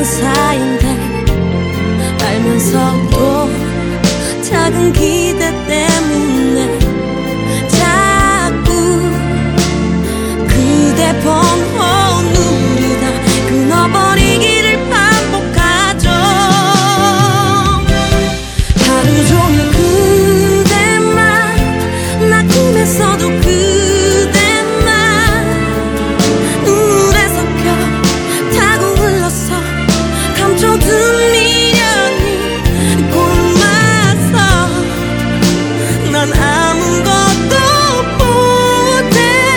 있던 사이인데 알면서도 작은 기대 때문에 자꾸 그대 번호 누르다 끊어버리기를 반복하죠. 하루 종일 그대만, 나 꿈에서도 그대만 눈물에 섞여 타고 흘러서 감춰둔 미련이 고마서 난 아무것도 못해.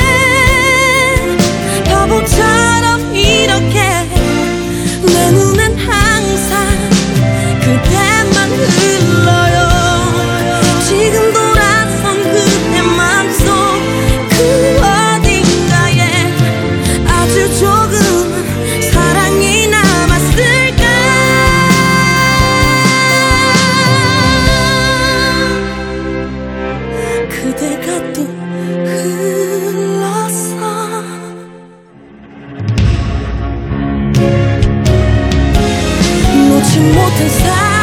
바보처럼 이렇게 내 눈엔 항상 그대만 흘러요. 지금 돌아선 그대 맘속 그 어딘가에 아주 조금은 사랑이 남았을까. 그대가 또 흘러서 놓지 못한 사랑